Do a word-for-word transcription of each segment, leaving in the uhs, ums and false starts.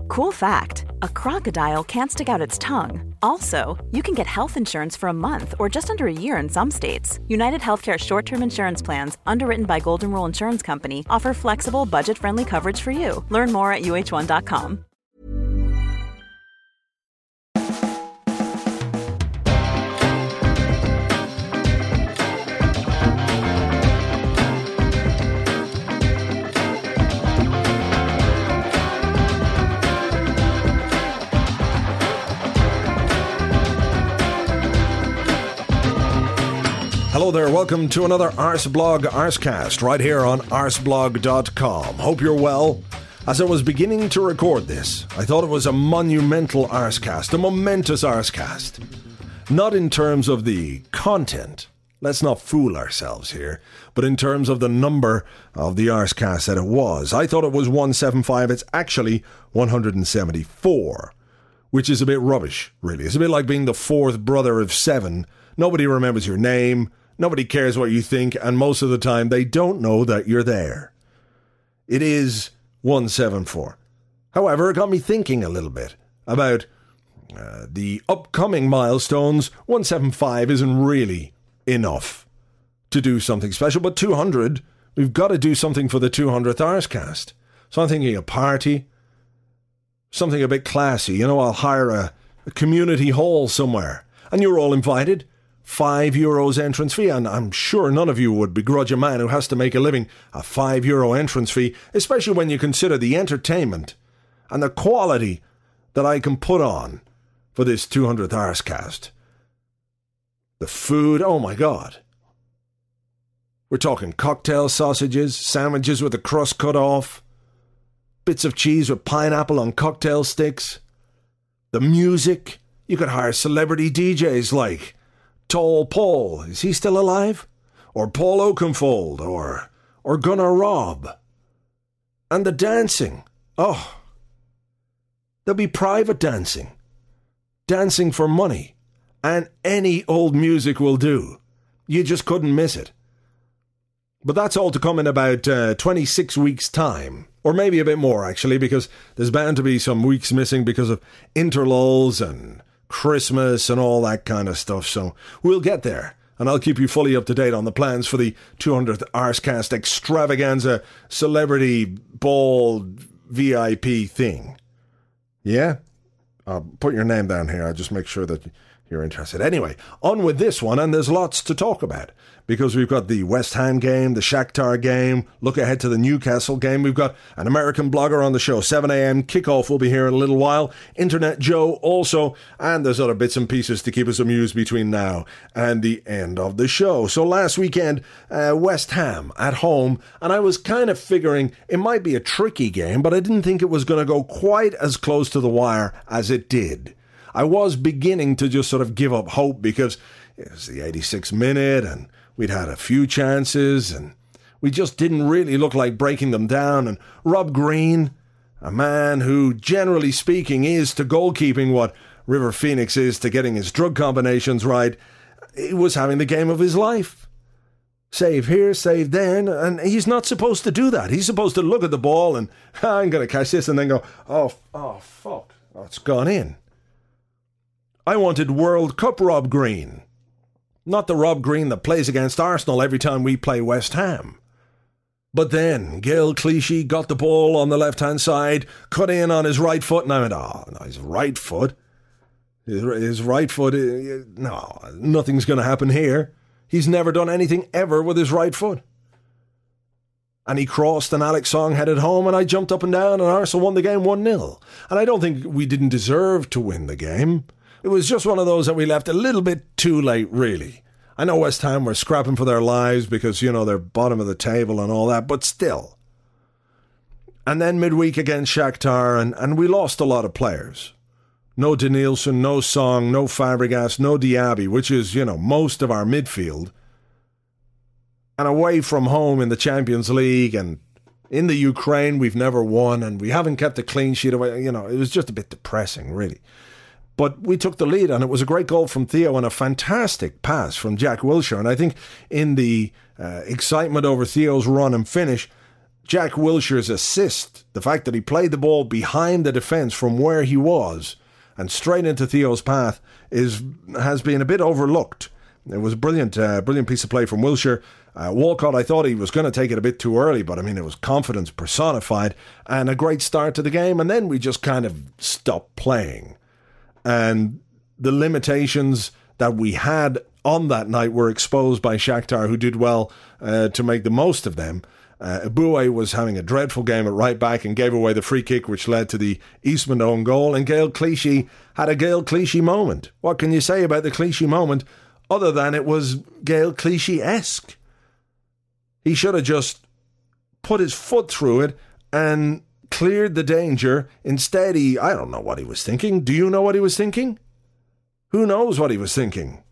Cool fact, a crocodile can't stick out its tongue. Also, you can get health insurance for a month or just under a year in some states. United Healthcare short-term insurance plans, underwritten by Golden Rule Insurance Company, offer flexible, budget-friendly coverage for you. Learn more at U H one dot com. Hello there, welcome to another Arsblog Arscast right here on arsblog dot com. Hope you're well. As I was beginning to record this, I thought it was a monumental Arscast, a momentous Arscast. Not in terms of the content, let's not fool ourselves here, but in terms of the number of the Arscast that it was. I thought it was one seventy-five, it's actually one hundred seventy-four, which is a bit rubbish, really. It's a bit like being the fourth brother of seven. Nobody remembers your name. Nobody cares what you think, and most of the time they don't know that you're there. It is one seventy-four. However, it got me thinking a little bit about uh, the upcoming milestones. one seventy-five isn't really enough to do something special, but two hundred, we've got to do something for the two hundredth Arscast. So I'm thinking a party, something a bit classy. You know, I'll hire a, a community hall somewhere, and you're all invited. Five euros entrance fee, and I'm sure none of you would begrudge a man who has to make a living a five euro entrance fee, especially when you consider the entertainment and the quality that I can put on for this two hundredth Arscast. The food, oh my God. We're talking cocktail sausages, sandwiches with the crust cut off, bits of cheese with pineapple on cocktail sticks. The music, you could hire celebrity D Js like Tall Paul, is he still alive? Or Paul Oakenfold, or or Gunnar Robb. And the dancing, oh, there'll be private dancing, dancing for money, and any old music will do. You just couldn't miss it. But that's all to come in about uh, twenty-six weeks' time, or maybe a bit more actually, because there's bound to be some weeks missing because of interlulls and Christmas and all that kind of stuff, so we'll get there, and I'll keep you fully up to date on the plans for the two hundredth Arscast extravaganza celebrity ball V I P thing. Yeah? I'll put your name down here, I'll just make sure that you're interested. Anyway, on with this one, and there's lots to talk about, because we've got the West Ham game, the Shakhtar game, look ahead to the Newcastle game. We've got an American blogger on the show, seven a.m. kickoff will be here in a little while, Internet Joe also, and there's other bits and pieces to keep us amused between now and the end of the show. So last weekend, uh, West Ham at home, and I was kind of figuring it might be a tricky game, but I didn't think it was going to go quite as close to the wire as it did. I was beginning to just sort of give up hope because it was the eighty-sixth minute and we'd had a few chances and we just didn't really look like breaking them down. And Rob Green, a man who, generally speaking, is to goalkeeping what River Phoenix is to getting his drug combinations right, he was having the game of his life. Save here, save then, and he's not supposed to do that. He's supposed to look at the ball and, I'm going to catch this, and then go, oh, oh, fuck, oh, it's gone in. I wanted World Cup Rob Green, not the Rob Green that plays against Arsenal every time we play West Ham. But then Gael Clichy got the ball on the left-hand side, cut in on his right foot, and I went, oh, no, his right foot, his, his right foot, no, nothing's going to happen here. He's never done anything ever with his right foot. And he crossed, and Alex Song headed home, and I jumped up and down, and Arsenal won the game one nil. And I don't think we didn't deserve to win the game. It was just one of those that we left a little bit too late, really. I know West Ham were scrapping for their lives because, you know, they're bottom of the table and all that, but still. And then midweek against Shakhtar, and, and we lost a lot of players. No Denilson, no Song, no Fabregas, no Diaby, which is, you know, most of our midfield. And away from home in the Champions League and in the Ukraine, we've never won, and we haven't kept a clean sheet away. You know, it was just a bit depressing, really. But we took the lead, and it was a great goal from Theo and a fantastic pass from Jack Wilshere. And I think in the uh, excitement over Theo's run and finish, Jack Wilshere's assist, the fact that he played the ball behind the defence from where he was and straight into Theo's path, is has been a bit overlooked. It was a brilliant, uh, brilliant piece of play from Wilshere. Uh, Walcott, I thought he was going to take it a bit too early, but I mean, it was confidence personified and a great start to the game. And then we just kind of stopped playing. And the limitations that we had on that night were exposed by Shakhtar, who did well uh, to make the most of them. Uh, Eboué was having a dreadful game at right back and gave away the free kick, which led to the Eastman own goal. And Gael Clichy had a Gael Clichy moment. What can you say about the Clichy moment other than it was Gael Clichy-esque? He should have just put his foot through it and cleared the danger. Instead, he, I don't know what he was thinking. Do you know what he was thinking? Who knows what he was thinking?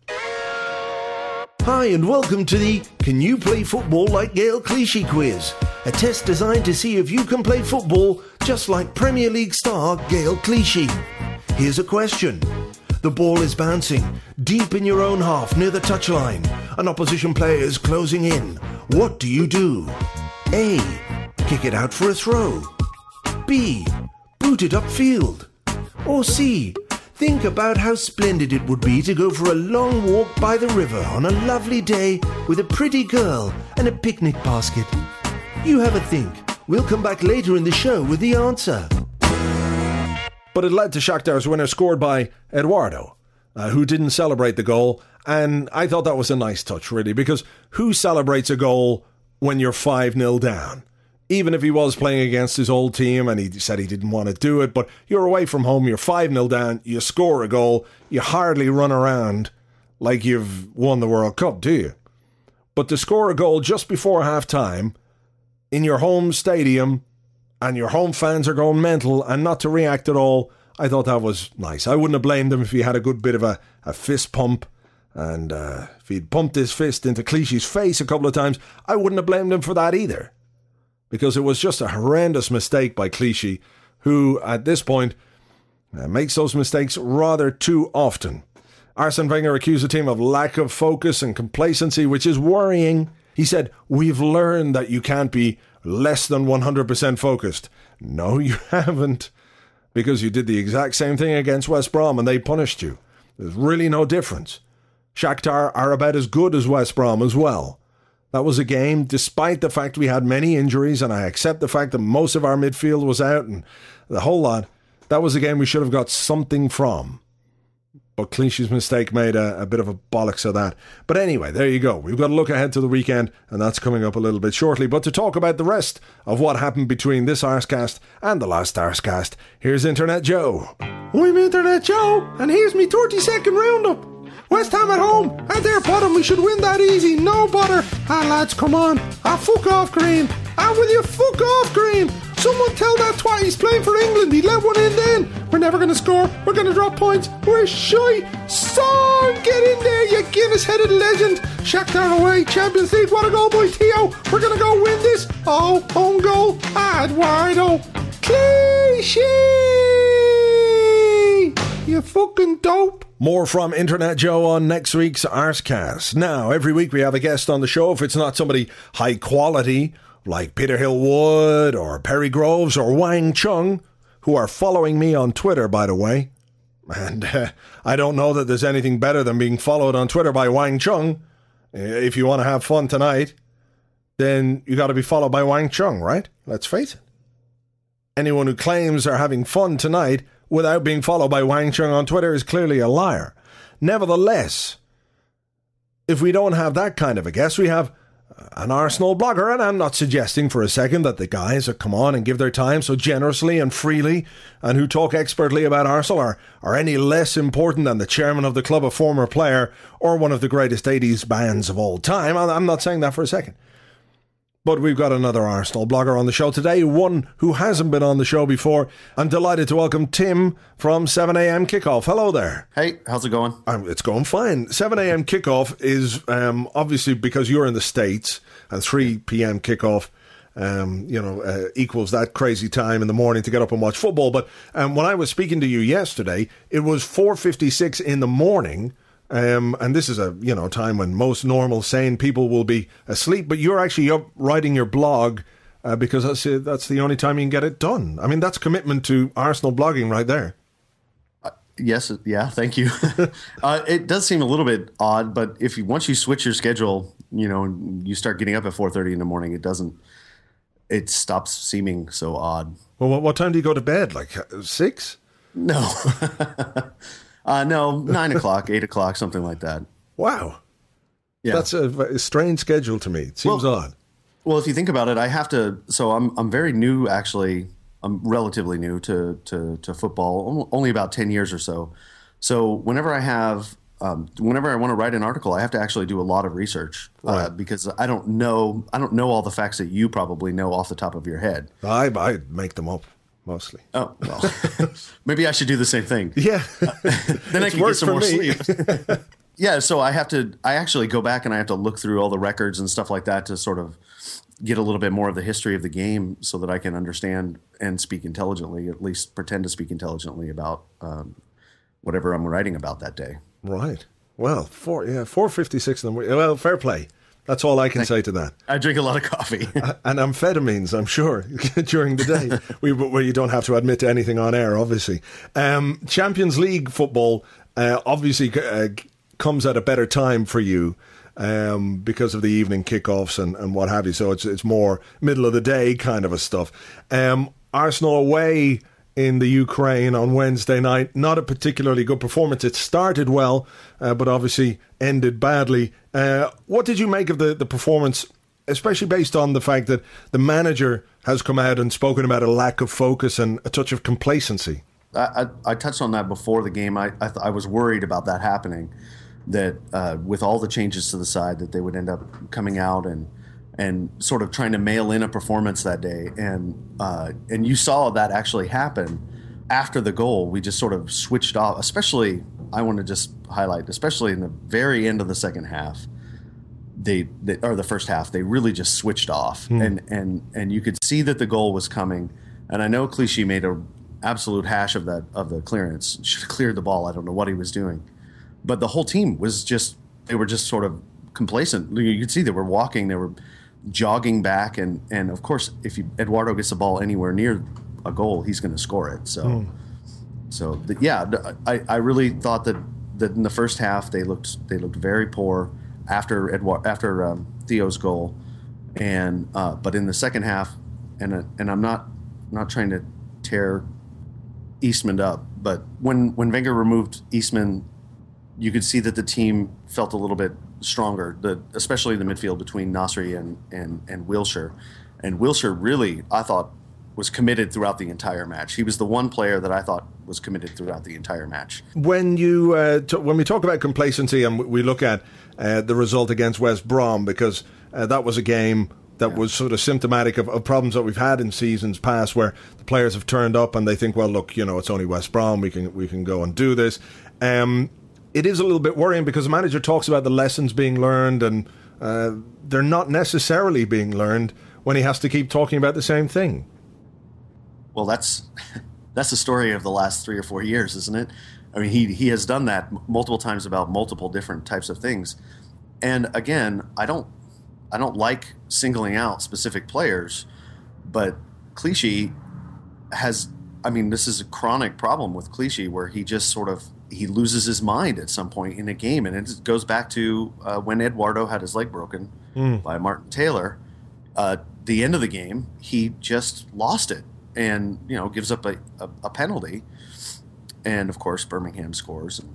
Hi and welcome to the Can You Play Football Like Gael Clichy quiz, a test designed to see if you can play football just like Premier League star Gael Clichy. Here's a question. The ball is bouncing deep in your own half near the touchline. An opposition player is closing in. What do you do? A. Kick it out for a throw. B. Boot it upfield. Or C. Think about how splendid it would be to go for a long walk by the river on a lovely day with a pretty girl and a picnic basket. You have a think. We'll come back later in the show with the answer. But it led to Shakhtar's winner, scored by Eduardo, uh, who didn't celebrate the goal. And I thought that was a nice touch, really, because who celebrates a goal when you're five nil down? Even if he was playing against his old team and he said he didn't want to do it, but you're away from home, you're five nil down, you score a goal, you hardly run around like you've won the World Cup, do you? But to score a goal just before half-time in your home stadium and your home fans are going mental and not to react at all, I thought that was nice. I wouldn't have blamed him if he had a good bit of a, a fist pump and uh, if he'd pumped his fist into Clichy's face a couple of times, I wouldn't have blamed him for that either. Because it was just a horrendous mistake by Clichy, who, at this point, uh, makes those mistakes rather too often. Arsene Wenger accused the team of lack of focus and complacency, which is worrying. He said, "We've learned that you can't be less than one hundred percent focused." No, you haven't, because you did the exact same thing against West Brom and they punished you. There's really no difference. Shakhtar are about as good as West Brom as well. That was a game, despite the fact we had many injuries, and I accept the fact that most of our midfield was out and the whole lot. That was a game we should have got something from. But Clichy's mistake made a, a bit of a bollocks of that. But anyway, there you go. We've got to look ahead to the weekend, and that's coming up a little bit shortly. But to talk about the rest of what happened between this Arscast and the last Arscast, here's Internet Joe. I'm Internet Joe, and here's me thirty-second roundup. West Ham at home, at their bottom, we should win that easy, no bother. Ah lads, come on, ah fuck off Green, ah will you fuck off Green. Someone tell that twat he's playing for England, he let one in then. We're never going to score, we're going to drop points, we're shy. Son, get in there, you Guinness-headed legend. Shakhtar away, Champions League, what a goal by Theo. We're going to go win this. Oh, own goal, Eduardo Clichy. You fucking dope. More from Internet Joe on next week's Arscast. Now, every week we have a guest on the show. If it's not somebody high quality, like Peter Hill-Wood or Perry Groves or Wang Chung, who are following me on Twitter, by the way. And uh, I don't know that there's anything better than being followed on Twitter by Wang Chung. If you want to have fun tonight, then you got to be followed by Wang Chung, right? Let's face it. Anyone who claims they're having fun tonight without being followed by Wang Chung on Twitter is clearly a liar. Nevertheless, if we don't have that kind of a guest, we have an Arsenal blogger, and I'm not suggesting for a second that the guys that come on and give their time so generously and freely and who talk expertly about Arsenal are, are any less important than the chairman of the club, a former player, or one of the greatest eighties bands of all time. I'm not saying that for a second. But we've got another Arsenal blogger on the show today, one who hasn't been on the show before. I'm delighted to welcome Tim from seven a.m. Kickoff. Hello there. Hey, how's it going? Um, it's going fine. seven a.m. Kickoff is um, obviously because you're in the States, and three p.m. Kickoff um, you know, uh, equals that crazy time in the morning to get up and watch football. But um, when I was speaking to you yesterday, it was four fifty-six in the morning. Um, and this is a, you know, time when most normal, sane people will be asleep, but you're actually up writing your blog uh, because that's, uh, that's the only time you can get it done. I mean, that's commitment to Arsenal blogging right there. Uh, yes, yeah, thank you. uh, it does seem a little bit odd, but if you once you switch your schedule, you know, and you start getting up at four thirty in the morning, it doesn't, it stops seeming so odd. Well, what, what time do you go to bed? Like six? No. uh, no, nine o'clock, eight o'clock, something like that. Wow. Yeah. That's a, a strange schedule to me. It seems well, odd. Well, if you think about it, I have to, so I'm I'm very new, actually. I'm relatively new to, to, to football, only about ten years or so. So whenever I have, um, whenever I want to write an article, I have to actually do a lot of research right. uh, because I don't know, I don't know all the facts that you probably know off the top of your head. I, I make them up. Mostly. Oh, well, maybe I should do the same thing. Yeah. Uh, then I can get some more me. sleep. Yeah, so I have to, I actually go back and I have to look through all the records and stuff like that to sort of get a little bit more of the history of the game so that I can understand and speak intelligently, at least pretend to speak intelligently about um, whatever I'm writing about that day. Right. Well, four, yeah, four fifty-six in the morning. Well, fair play. That's all I can say to that. I drink a lot of coffee. And amphetamines, I'm sure, during the day, we, where you don't have to admit to anything on air, obviously. Um, Champions League football uh, obviously uh, comes at a better time for you um, because of the evening kickoffs and, and what have you. So it's it's more middle of the day kind of a stuff. Um, Arsenal away in the Ukraine on Wednesday night. Not a particularly good performance. It started well, uh, but obviously ended badly. Uh, what did you make of the, the performance, especially based on the fact that the manager has come out and spoken about a lack of focus and a touch of complacency? I, I, I touched on that before the game. I I, th- I was worried about that happening, that uh, with all the changes to the side, that they would end up coming out and and sort of trying to mail in a performance that day. And uh, and you saw that actually happen after the goal. We just sort of switched off, especially, I want to just highlight, especially in the very end of the second half, they, they or the first half, they really just switched off. Hmm. And, and, and you could see that the goal was coming. And I know Clichy made a absolute hash of that, of the clearance, should have cleared the ball. I don't know what he was doing. But the whole team was just, they were just sort of complacent. You could see they were walking, they were jogging back, and and of course, if you, Eduardo gets the ball anywhere near a goal, he's going to score it. So, mm. so the, yeah, I, I really thought that, that in the first half they looked they looked very poor after Eduard, after um, Theo's goal, and uh, but in the second half, and uh, and I'm not not trying to tear Eastman up, but when when Wenger removed Eastman, you could see that the team felt a little bit stronger, the, especially the midfield between Nasri and, and, and Wilshere. And Wilshere really, I thought, was committed throughout the entire match. He was the one player that I thought was committed throughout the entire match. When you uh, t- when we talk about complacency and we look at uh, the result against West Brom, because uh, that was a game that yeah. was sort of symptomatic of, of problems that we've had in seasons past, where the players have turned up and they think, well, look, you know, it's only West Brom, we can we can go and do this. Um, it is a little bit worrying because the manager talks about the lessons being learned, and uh, they're not necessarily being learned when he has to keep talking about the same thing. Well, that's that's the story of the last three or four years, isn't it? I mean, he he has done that multiple times about multiple different types of things. And again, I don't I don't like singling out specific players, but Clichy has, I mean, this is a chronic problem with Clichy, where he just sort of, he loses his mind at some point in a game. And it goes back to uh, when Eduardo had his leg broken mm. by Martin Taylor. Uh, the end of the game, he just lost it and, you know, gives up a, a, a penalty. And, of course, Birmingham scores. And,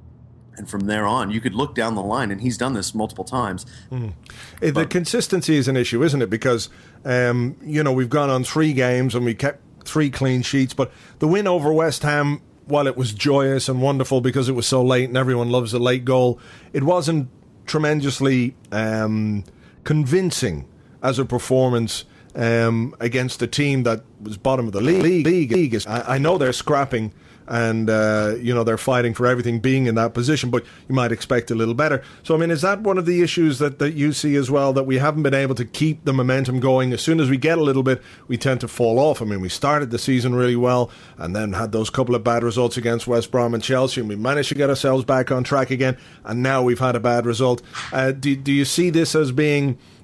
and from there on, you could look down the line, and he's done this multiple times. Mm. The but, consistency is an issue, isn't it? Because, um, you know, we've gone on three games and we kept three clean sheets. But the win over West Ham, while it was joyous and wonderful because it was so late and everyone loves a late goal, it wasn't tremendously um, convincing as a performance um, against a team that was bottom of the league. league. I, I know they're scrapping and uh, you know, they're fighting for everything being in that position, but you might expect a little better. So, I mean, is that one of the issues that, that you see as well, that we haven't been able to keep the momentum going? As soon as we get a little bit, we tend to fall off. I mean, we started the season really well and then had those couple of bad results against West Brom and Chelsea, and we managed to get ourselves back on track again, and now we've had a bad result. Uh, do, do you see this as being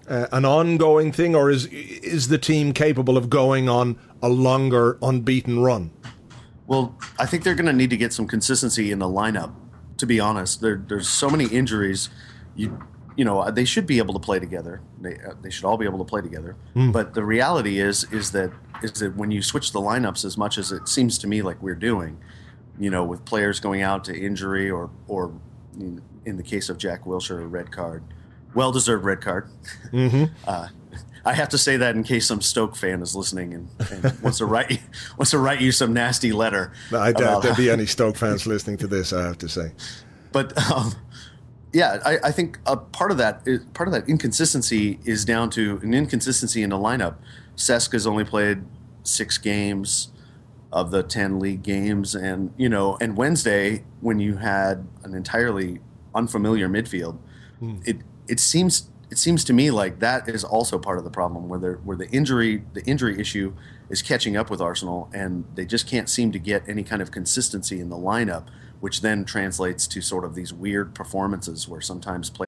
uh, an ongoing thing, or is is the team capable of going on a longer unbeaten run? Well, I think they're going to need to get some consistency in the lineup. To be honest, there, there's so many injuries. You you know they should be able to play together. They uh, they should all be able to play together. Mm. But the reality is is that is that when you switch the lineups as much as it seems to me like we're doing, you know, with players going out to injury or or in, in the case of Jack Wilshere, a red card, well-deserved red card. Mm-hmm. uh, I have to say that in case some Stoke fan is listening and, and wants to write wants to write you some nasty letter. No, I doubt there'll be any Stoke fans listening to this, I have to say. But um, yeah, I, I think a part of that is, part of that inconsistency is down to an inconsistency in the lineup. Cesc has only played six games of the ten league games, and you know, and Wednesday when you had an entirely unfamiliar midfield, mm. it it seems. It seems to me like that is also part of the problem, where there, where the injury the injury issue is catching up with Arsenal, and they just can't seem to get any kind of consistency in the lineup, which then translates to sort of these weird performances where sometimes play.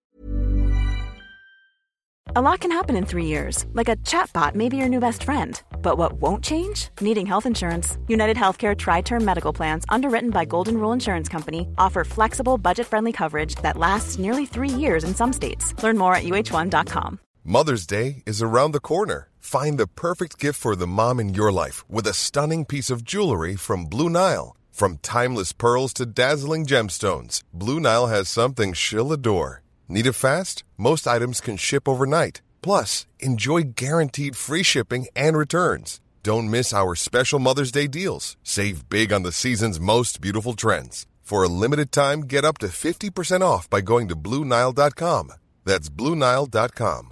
A lot can happen in three years, like a chatbot may be your new best friend. But what won't change? Needing health insurance. United Healthcare Tri-Term Medical Plans, underwritten by Golden Rule Insurance Company, offer flexible, budget-friendly coverage that lasts nearly three years in some states. Learn more at U H one dot com. Mother's Day is around the corner. Find the perfect gift for the mom in your life with a stunning piece of jewelry from Blue Nile. From timeless pearls to dazzling gemstones, Blue Nile has something she'll adore. Need it fast? Most items can ship overnight. Plus, enjoy guaranteed free shipping and returns. Don't miss our special Mother's Day deals. Save big on the season's most beautiful trends. For a limited time, get up to fifty percent off by going to Blue Nile dot com. That's Blue Nile dot com.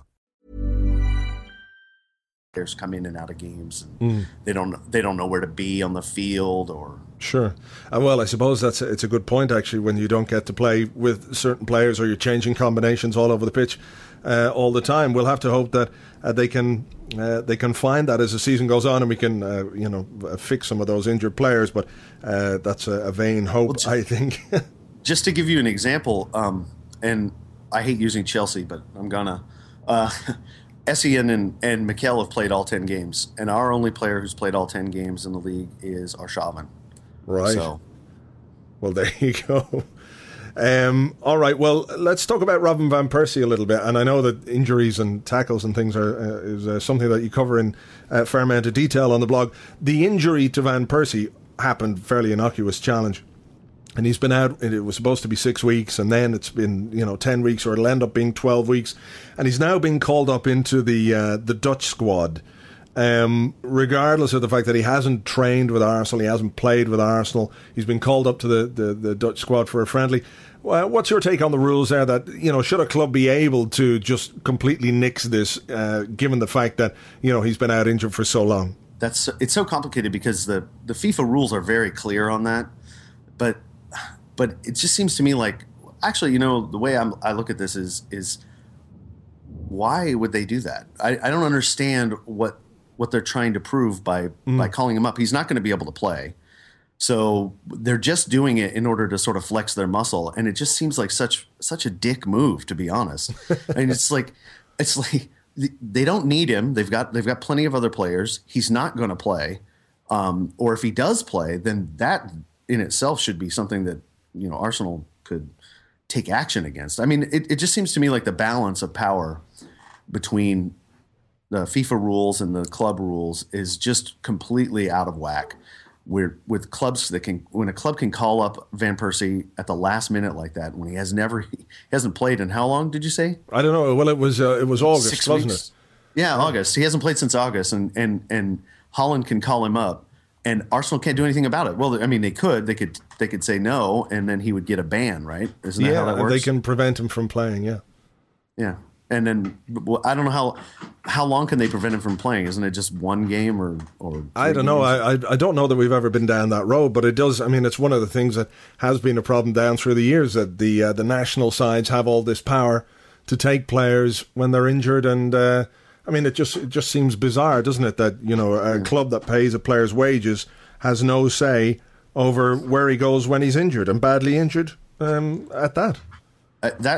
Players come in and out of games, and mm. they don't they don't know where to be on the field or. Sure. Uh, well, I suppose that's a, it's a good point, actually, when you don't get to play with certain players or you're changing combinations all over the pitch uh, all the time. We'll have to hope that uh, they can uh, they can find that as the season goes on, and we can uh, you know fix some of those injured players. But uh, that's a, a vain hope, well, just, I think. Just to give you an example, um, and I hate using Chelsea, but I'm gonna. Uh, Essien and, and Mikel have played all ten games, and our only player who's played all ten games in the league is Arshavin. Right. So. Well, there you go. Um, all right. Well, let's talk about Robin van Persie a little bit. And I know that injuries and tackles and things are uh, is uh, something that you cover in a uh, fair amount of detail on the blog. The injury to Van Persie happened fairly innocuous challenge, and he's been out. It was supposed to be six weeks, and then it's been you know ten weeks, or it'll end up being twelve weeks. And he's now been called up into the uh, the Dutch squad. Um, regardless of the fact that he hasn't trained with Arsenal, he hasn't played with Arsenal, he's been called up to the, the, the Dutch squad for a friendly. Well, what's your take on the rules there? That you know, should a club be able to just completely nix this, uh, given the fact that you know he's been out injured for so long? That's it's so complicated because the, the FIFA rules are very clear on that, but but it just seems to me like actually, you know, the way I'm, I look at this is is why would they do that? I, I don't understand what. what they're trying to prove by mm. by calling him up. He's not going to be able to play. So they're just doing it in order to sort of flex their muscle. And it just seems like such such a dick move, to be honest. I mean, it's like it's like they don't need him. They've got they've got plenty of other players. He's not going to play. Um, or if he does play, then that in itself should be something that, you know, Arsenal could take action against. I mean, it, it just seems to me like the balance of power between the FIFA rules and the club rules is just completely out of whack. We're with clubs that can, when a club can call up Van Persie at the last minute like that, when he has never, he hasn't played in how long did you say? I don't know. Well, it was uh, it was August, Six wasn't weeks. it? Yeah, August. He hasn't played since August, and and and Holland can call him up, and Arsenal can't do anything about it. Well, I mean, they could, they could, they could say no, and then he would get a ban, right? Isn't that yeah, how that works? They can prevent him from playing. Yeah. Yeah. And then well, I don't know how how long can they prevent him from playing? Isn't it just one game or or? I don't know. I, I I don't know that we've ever been down that road, but it does. I mean, it's one of the things that has been a problem down through the years that the uh, the national sides have all this power to take players when they're injured, and uh, I mean, it just it just seems bizarre, doesn't it? That you know a club that pays a player's wages has no say over where he goes when he's injured and badly injured. Um, at that, uh, that.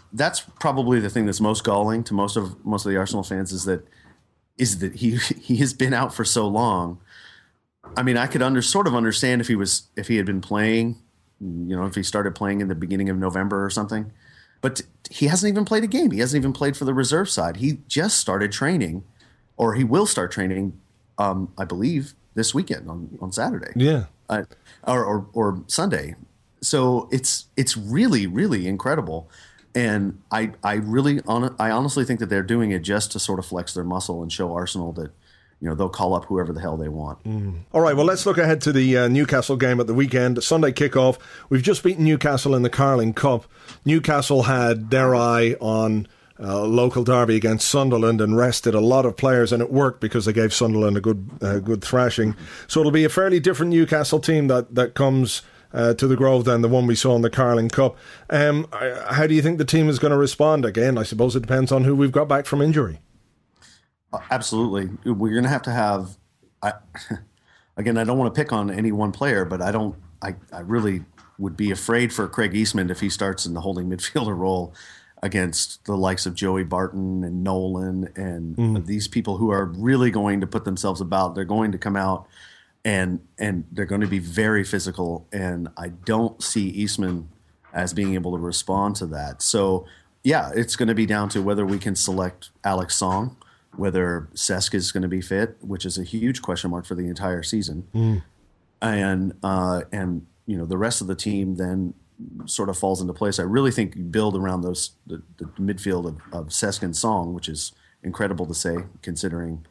that's probably the thing that's most galling to most of most of the Arsenal fans is that is that he he has been out for so long. I mean, I could under sort of understand if he was if he had been playing, you know, if he started playing in the beginning of November or something. But he hasn't even played a game. He hasn't even played for the reserve side. He just started training, or he will start training, um, I believe, this weekend on, on Saturday. Yeah, uh, or, or or Sunday. So it's it's really really incredible. And I I really on, I honestly think that they're doing it just to sort of flex their muscle and show Arsenal that, you know, they'll call up whoever the hell they want. Mm. All right, well, let's look ahead to the uh, Newcastle game at the weekend. Sunday kickoff. We've just beaten Newcastle in the Carling Cup. Newcastle had their eye on a local derby against Sunderland and rested a lot of players, and it worked because they gave Sunderland a good uh, good thrashing. So it'll be a fairly different Newcastle team that, that comes uh, to the Grove than the one we saw in the Carling Cup. Um, how do you think the team is going to respond? Again, I suppose it depends on who we've got back from injury. Absolutely. We're going to have to have, I, again, I don't want to pick on any one player, but I don't, I, I really would be afraid for Craig Eastman if he starts in the holding midfielder role against the likes of Joey Barton and Nolan and mm. these people who are really going to put themselves about. They're going to come out and, and they're going to be very physical. And I don't see Eastman as being able to respond to that. So yeah, it's going to be down to whether we can select Alex Song, whether Cesc is going to be fit, which is a huge question mark for the entire season. Mm. And, uh, and, you know, the rest of the team then sort of falls into place. I really think you build around those, the, the midfield of, of Cesc and Song, which is incredible to say, considering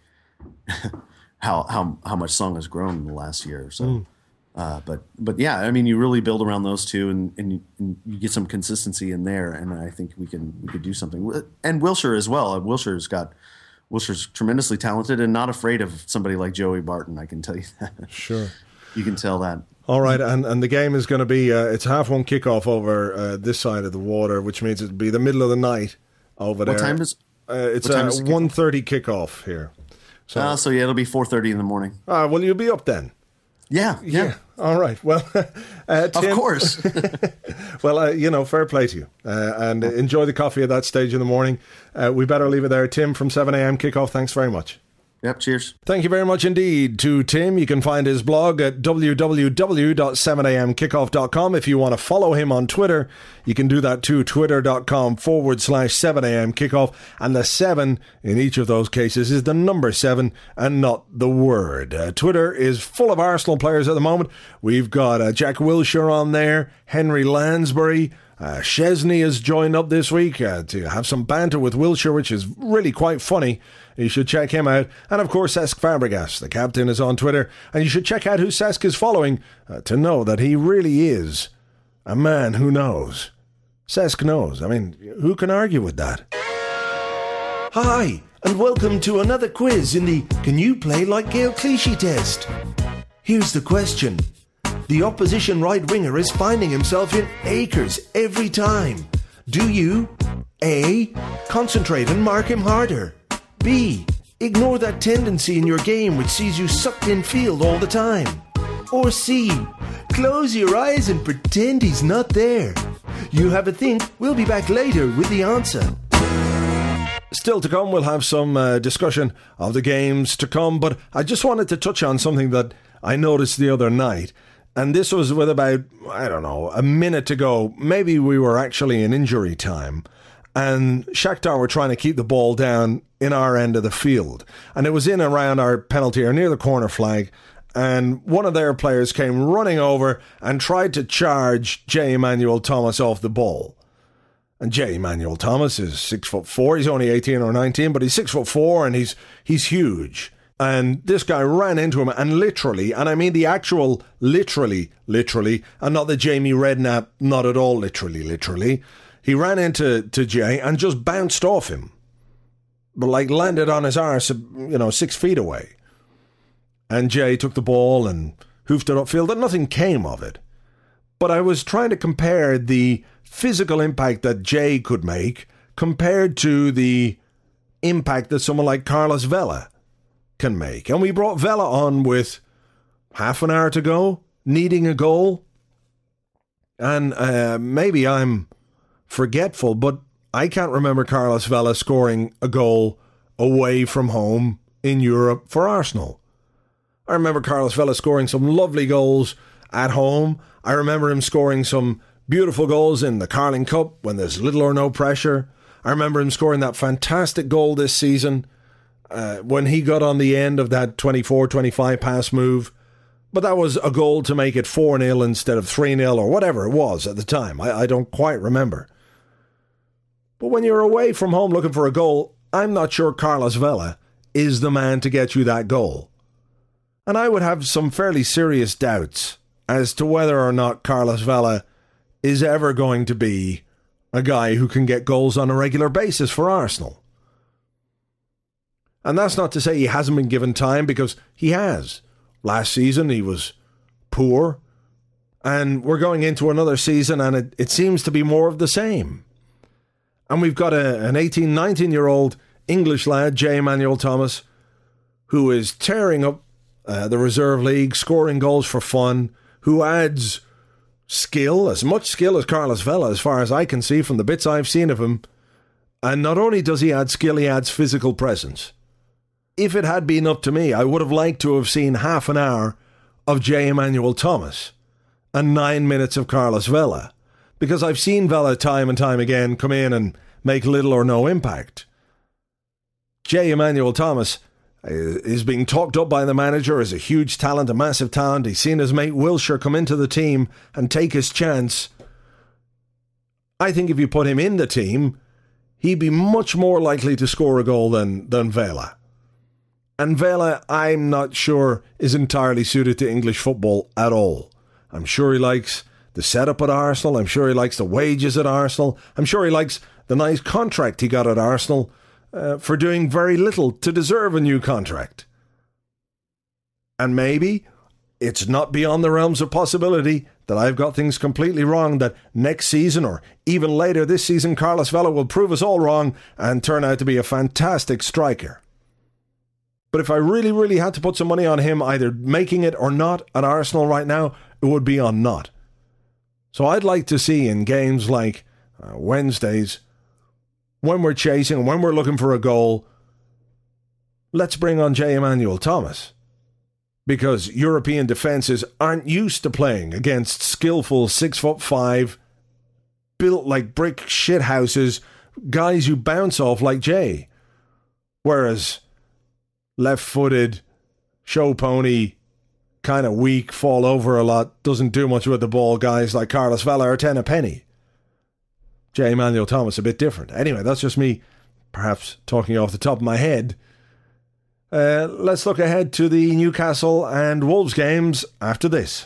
how, how, how much Song has grown in the last year or so. Mm. Uh, but, but yeah, I mean, you really build around those two and, and, you, and you get some consistency in there. And I think we can, we could do something. And Wilshere as well. Wilshere's got, Wilshere's tremendously talented and not afraid of somebody like Joey Barton, I can tell you that. Sure. You can tell that. All right, and, and the game is going to be, uh, it's half one kickoff over uh, this side of the water, which means it'll be the middle of the night over there. What time is uh, It's a one thirty kickoff here. So, uh, so yeah, it'll be four thirty in the morning. Ah, well, you'll be up then. Yeah, yeah. yeah. All right. Well, uh, Tim, of course. well, uh, you know, fair play to you. Uh, and enjoy the coffee at that stage in the morning. Uh, we better leave it there. Tim from seven a.m. Kickoff, thanks very much. Yep, cheers. Thank you very much indeed to Tim. You can find his blog at w w w dot seven a m kickoff dot com. If you want to follow him on Twitter, you can do that too, twitter.com forward slash 7am kickoff. And the seven in each of those cases is the number seven and not the word. Uh, Twitter is full of Arsenal players at the moment. We've got uh, Jack Wilshere on there, Henry Lansbury. Uh, Chesney has joined up this week uh, to have some banter with Wilshere, which is really quite funny. You should check him out. And of course, Cesc Fabregas, the captain, is on Twitter. And you should check out who Cesc is following uh, to know that he really is a man who knows. Cesc knows. I mean, who can argue with that? Hi, and welcome to another quiz in the Can You Play Like Gael Clichy test. Here's the question. The opposition right winger is finding himself in acres every time. Do you A. Concentrate and mark him harder? B. Ignore that tendency in your game which sees you sucked in field all the time? Or C. Close your eyes and pretend he's not there? You have a think. We'll be back later with the answer. Still to come, we'll have some uh, discussion of the games to come, but I just wanted to touch on something that I noticed the other night. And this was with about, I don't know, a minute to go. Maybe we were actually in injury time. And Shakhtar were trying to keep the ball down in our end of the field. And it was in around our penalty area, near the corner flag. And one of their players came running over and tried to charge J. Emmanuel Thomas off the ball. And J. Emmanuel Thomas is six foot four. He's only eighteen or nineteen, but he's six foot four and he's he's huge. And this guy ran into him and literally, and I mean the actual literally, literally, and not the Jamie Redknapp, not at all literally, literally. He ran into to Jay and just bounced off him. But like landed on his arse, you know, six feet away. And Jay took the ball and hoofed it upfield and nothing came of it. But I was trying to compare the physical impact that Jay could make compared to the impact that someone like Carlos Vela can make. And we brought Vela on with half an hour to go, needing a goal. And uh, maybe I'm forgetful, but I can't remember Carlos Vela scoring a goal away from home in Europe for Arsenal. I remember Carlos Vela scoring some lovely goals at home. I remember him scoring some beautiful goals in the Carling Cup when there's little or no pressure. I remember him scoring that fantastic goal this season uh, when he got on the end of that twenty-four twenty-five pass move. But that was a goal to make it four nil instead of three nil or whatever it was at the time. I, I don't quite remember. But when you're away from home looking for a goal, I'm not sure Carlos Vela is the man to get you that goal. And I would have some fairly serious doubts as to whether or not Carlos Vela is ever going to be a guy who can get goals on a regular basis for Arsenal. And that's not to say he hasn't been given time, because he has. Last season he was poor, and we're going into another season and it, it seems to be more of the same. And we've got a, an eighteen, nineteen-year-old English lad, J. Emmanuel Thomas, who is tearing up uh, the reserve league, scoring goals for fun, who adds skill, as much skill as Carlos Vela, as far as I can see from the bits I've seen of him. And not only does he add skill, he adds physical presence. If it had been up to me, I would have liked to have seen half an hour of J. Emmanuel Thomas and nine minutes of Carlos Vela, because I've seen Vela time and time again come in and make little or no impact. J. Emmanuel Thomas is being talked up by the manager as a huge talent, a massive talent. He's seen his mate Wilshere come into the team and take his chance. I think if you put him in the team, he'd be much more likely to score a goal than, than Vela. And Vela, I'm not sure, is entirely suited to English football at all. I'm sure he likes the setup at Arsenal. I'm sure he likes the wages at Arsenal. I'm sure he likes the nice contract he got at Arsenal uh, for doing very little to deserve a new contract. And maybe it's not beyond the realms of possibility that I've got things completely wrong, that next season or even later this season, Carlos Vela will prove us all wrong and turn out to be a fantastic striker. But if I really, really had to put some money on him either making it or not at Arsenal right now, it would be on not. So I'd like to see in games like uh, Wednesdays, when we're chasing, when we're looking for a goal, let's bring on J. Emmanuel Thomas. Because European defences aren't used to playing against skillful six foot five, built like brick shithouses, guys who bounce off like Jay. Whereas left-footed, show pony, kind of weak, fall over a lot, doesn't do much with the ball guys like Carlos Vela or Tenna Penny. J. Emmanuel Thomas a bit different. Anyway, that's just me perhaps talking off the top of my head. Uh, let's look ahead to the Newcastle and Wolves games after this.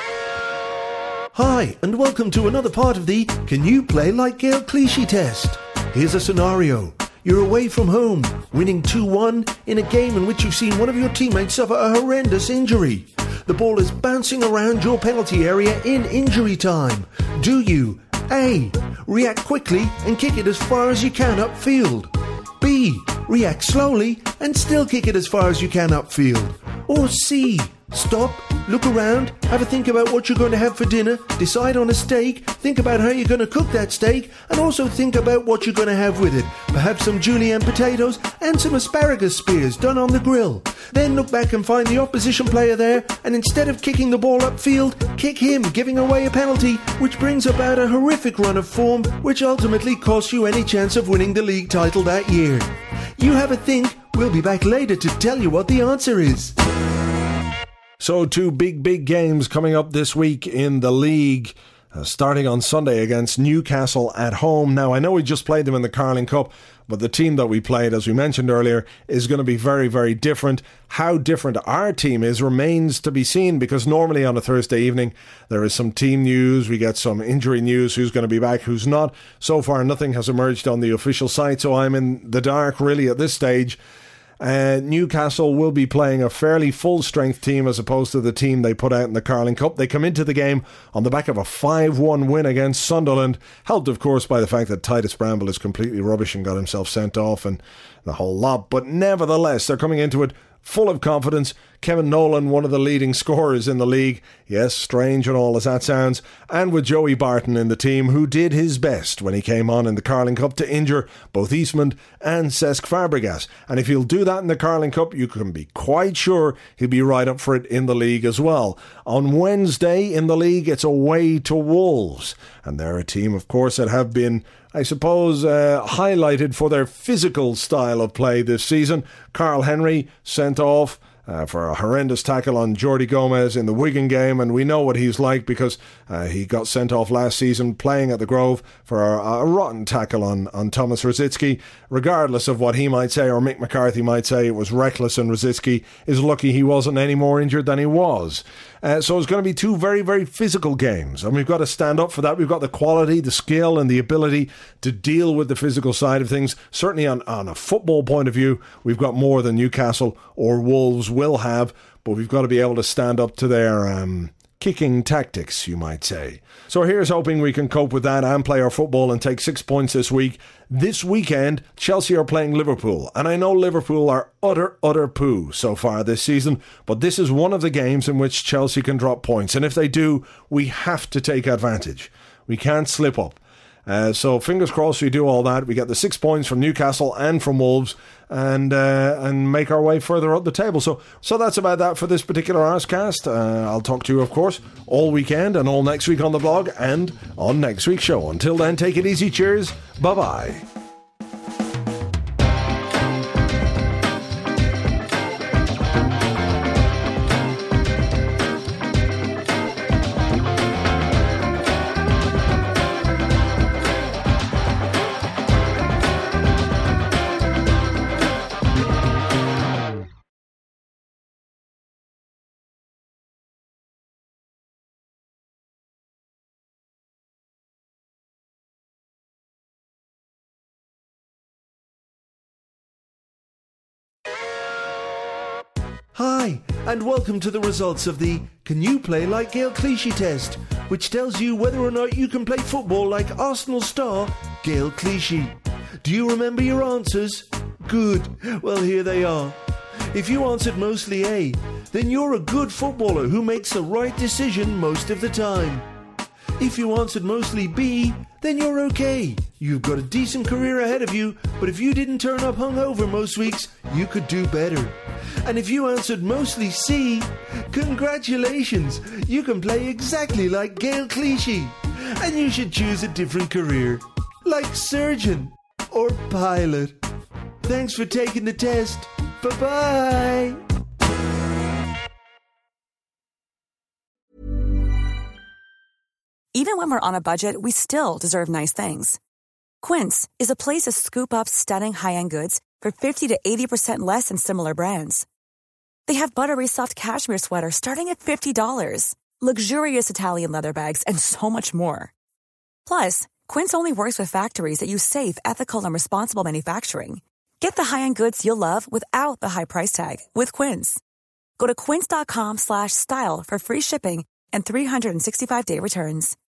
Hi, and welcome to another part of the Can You Play Like Gael Clichy test. Here's a scenario. You're away from home, winning two one in a game in which you've seen one of your teammates suffer a horrendous injury. The ball is bouncing around your penalty area in injury time. Do you A. React quickly and kick it as far as you can upfield? B. React slowly and still kick it as far as you can upfield? Or C. Stop, look around, have a think about what you're going to have for dinner, decide on a steak, think about how you're going to cook that steak, and also think about what you're going to have with it. Perhaps some julienne potatoes and some asparagus spears done on the grill. Then look back and find the opposition player there, and instead of kicking the ball upfield, kick him, giving away a penalty, which brings about a horrific run of form, which ultimately costs you any chance of winning the league title that year. You have a think. We'll be back later to tell you what the answer is. So two big, big games coming up this week in the league, uh, starting on Sunday against Newcastle at home. Now, I know we just played them in the Carling Cup, but the team that we played, as we mentioned earlier, is going to be very, very different. How different our team is remains to be seen, because normally on a Thursday evening, there is some team news, we get some injury news, who's going to be back, who's not. So far, nothing has emerged on the official site, so I'm in the dark, really, at this stage. Uh, Newcastle will be playing a fairly full-strength team as opposed to the team they put out in the Carling Cup. They come into the game on the back of a five one win against Sunderland, helped, of course, by the fact that Titus Bramble is completely rubbish and got himself sent off and the whole lot. But nevertheless, they're coming into it full of confidence, Kevin Nolan, one of the leading scorers in the league. Yes, strange and all as that sounds. And with Joey Barton in the team, who did his best when he came on in the Carling Cup to injure both Eastmond and Cesc Fabregas. And if he'll do that in the Carling Cup, you can be quite sure he'll be right up for it in the league as well. On Wednesday in the league, it's away to Wolves. And they're a team, of course, that have been, I suppose, uh, highlighted for their physical style of play this season. Carl Henry sent off Uh, for a horrendous tackle on Jordi Gomez in the Wigan game, and we know what he's like because uh, he got sent off last season playing at the Grove for a, a rotten tackle on, on Thomas Rosicky. Regardless of what he might say or Mick McCarthy might say, it was reckless, and Rosicky is lucky he wasn't any more injured than he was. Uh, so it's going to be two very, very physical games, and we've got to stand up for that. We've got the quality, the skill, and the ability to deal with the physical side of things. Certainly on, on a football point of view, we've got more than Newcastle or Wolves will have, but we've got to be able to stand up to their um, kicking tactics, you might say. So here's hoping we can cope with that and play our football and take six points this week. This weekend, Chelsea are playing Liverpool, and I know Liverpool are utter, utter poo so far this season, but this is one of the games in which Chelsea can drop points, and if they do, we have to take advantage. We can't slip up. Uh, so fingers crossed we do all that. We get the six points from Newcastle and from Wolves, and uh, and make our way further up the table. So so that's about that for this particular Arscast. Uh, I'll talk to you, of course, all weekend and all next week on the blog and on next week's show. Until then, take it easy. Cheers. Bye-bye. Hi, and welcome to the results of the Can You Play Like Gail Clichy test, which tells you whether or not you can play football like Arsenal star Gail Clichy. Do you remember your answers? Good. Well, here they are. If you answered mostly A, then you're a good footballer who makes the right decision most of the time. If you answered mostly B, then you're okay. You've got a decent career ahead of you, but if you didn't turn up hungover most weeks, you could do better. And if you answered mostly C, congratulations, you can play exactly like Gail Clichy. And you should choose a different career, like surgeon or pilot. Thanks for taking the test. Bye-bye. Even when we're on a budget, we still deserve nice things. Quince is a place to scoop up stunning high-end goods for fifty to eighty percent less than similar brands. They have buttery soft cashmere sweaters starting at fifty dollars, luxurious Italian leather bags, and so much more. Plus, Quince only works with factories that use safe, ethical, and responsible manufacturing. Get the high-end goods you'll love without the high price tag with Quince. Go to quince.com slash style for free shipping and three sixty-five day returns.